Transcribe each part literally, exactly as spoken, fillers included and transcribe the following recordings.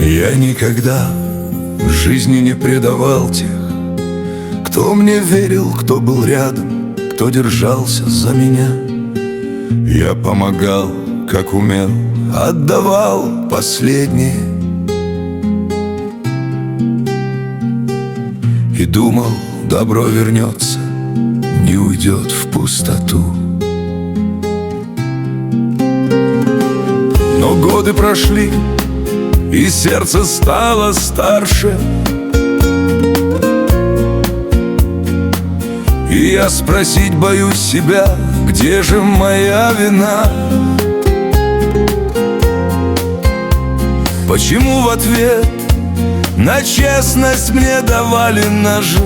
Я никогда в жизни не предавал тех, кто мне верил, кто был рядом, кто держался за меня. Я помогал, как умел, отдавал последнее и думал, добро вернется, не уйдет в пустоту. Но годы прошли, и сердце стало старше, и я спросить боюсь себя, где же моя вина? Почему в ответ на честность мне давали ножи?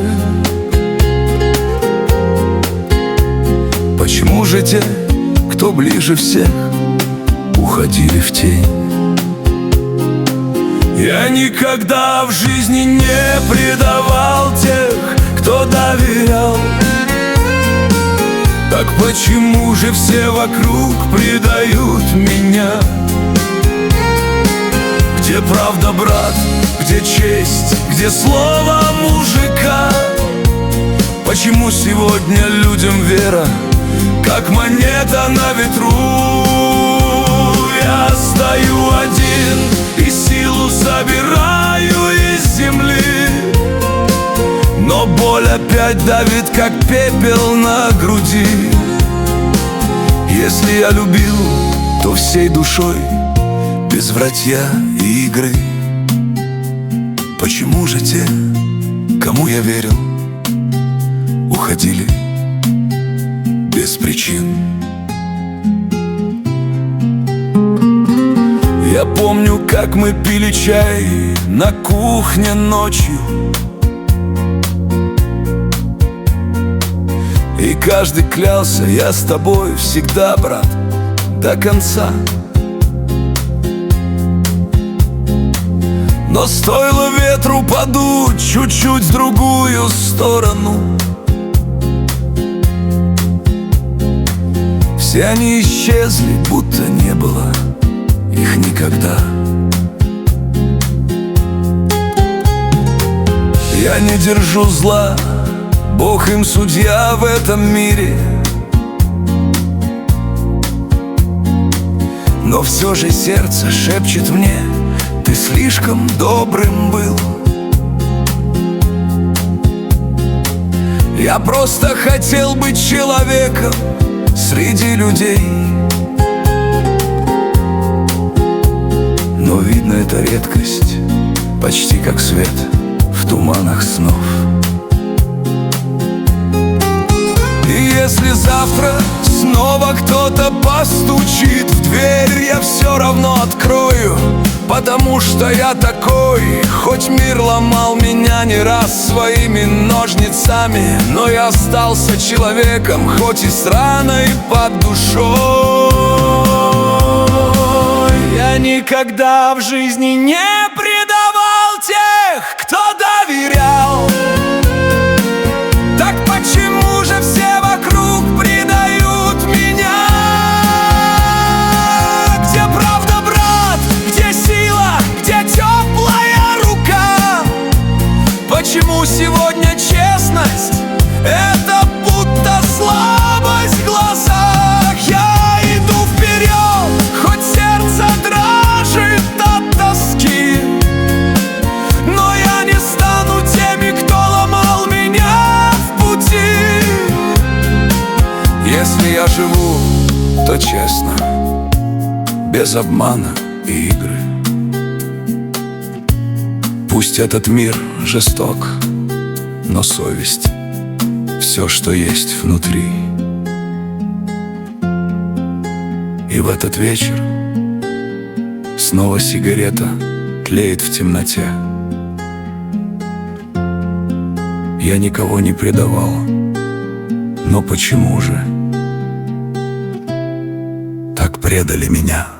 Почему же те, кто ближе всех, уходили в тень? Я никогда в жизни не предавал тех, кто доверял. Так почему же все вокруг предают меня? Где правда, брат, где честь, где слово мужика? Почему сегодня людям вера, как монета на ветру? Я стою один и силу собираю из земли, но боль опять давит, как пепел на груди. Если я любил, то всей душой, без вранья и игры. Почему же те, кому я верил, уходили без причин? Я помню, как мы пили чай на кухне ночью, и каждый клялся: я с тобой всегда, брат, до конца. Но стоило ветру подуть чуть-чуть в другую сторону, все они исчезли, будто не было их никогда. Я не держу зла, Бог им судья в этом мире, но все же сердце шепчет мне: ты слишком добрым был. Я просто хотел быть человеком среди людей, но видно, это редкость, почти как свет в туманах снов. И если завтра снова кто-то постучит в дверь, я все равно открою, потому что я такой. Хоть мир ломал меня не раз своими ножницами, но я остался человеком, хоть и с раной под душой. Я никогда в жизни не предавал тех, кто доверял. Так почему же все вокруг предают меня? Где правда, брат, где сила, где теплая рука? Почему сегодня честность — это будто слабость в глазах? Я иду вперед, хоть сердце дрожит от тоски, но я не стану теми, кто ломал меня в пути. Если я живу, то честно, без обмана и игры. Пусть этот мир жесток, но совесть — все, что есть внутри. И в этот вечер снова сигарета тлеет в темноте. Я никого не предавал, но почему же так предали меня?